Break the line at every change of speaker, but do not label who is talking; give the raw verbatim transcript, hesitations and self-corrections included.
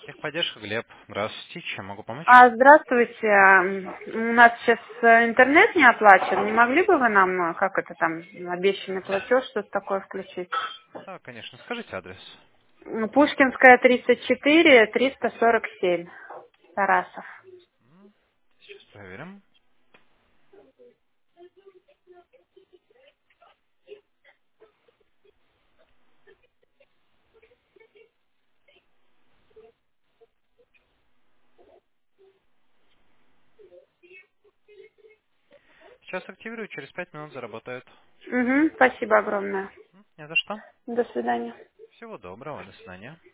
Техподдержка, Глеб. Здравствуйте. Чем могу помочь?
А, здравствуйте. М, У нас сейчас э, интернет не оплачен. Не могли бы вы нам, э, как это там, обещанный платеж, что-то такое включить?
Да, конечно. Скажите адрес.
М, Пушкинская, тридцать четыре, триста сорок семь. Тарасов.
Сейчас проверим. Сейчас активирую, через пять минут заработает.
Угу, спасибо огромное.
М, Не за что.
До свидания.
Всего доброго. До свидания.